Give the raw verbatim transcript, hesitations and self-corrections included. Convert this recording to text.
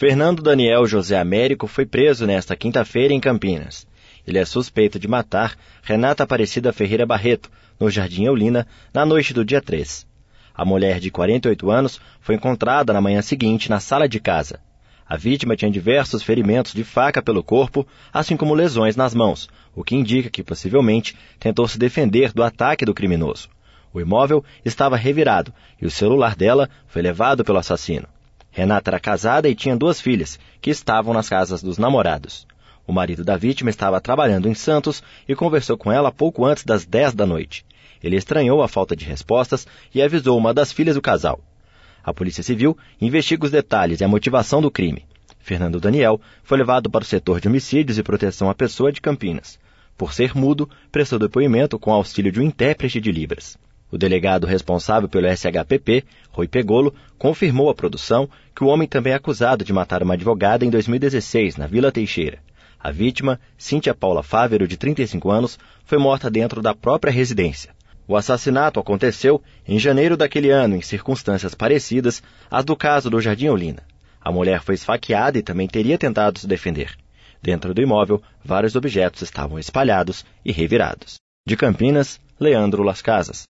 Fernando Daniel José Américo foi preso nesta quinta-feira em Campinas. Ele é suspeito de matar Renata Aparecida Ferreira Barreto, no Jardim Eulina, na noite do dia três. A mulher de quarenta e oito anos foi encontrada na manhã seguinte na sala de casa. A vítima tinha diversos ferimentos de faca pelo corpo, assim como lesões nas mãos, o que indica que possivelmente tentou se defender do ataque do criminoso. O imóvel estava revirado e o celular dela foi levado pelo assassino. Renata era casada e tinha duas filhas, que estavam nas casas dos namorados. O marido da vítima estava trabalhando em Santos e conversou com ela pouco antes das dez da noite. Ele estranhou a falta de respostas e avisou uma das filhas do casal. A Polícia Civil investiga os detalhes e a motivação do crime. Fernando Daniel foi levado para o setor de homicídios e proteção à pessoa de Campinas. Por ser mudo, prestou depoimento com auxílio de um intérprete de Libras. O delegado responsável pelo S H P P, Rui Pegolo, confirmou à produção que o homem também é acusado de matar uma advogada em dois mil e dezesseis, na Vila Teixeira. A vítima, Cíntia Paula Fávero, de trinta e cinco anos, foi morta dentro da própria residência. O assassinato aconteceu em janeiro daquele ano, em circunstâncias parecidas às do caso do Jardim Eulina. A mulher foi esfaqueada e também teria tentado se defender. Dentro do imóvel, vários objetos estavam espalhados e revirados. De Campinas, Leandro Las Casas.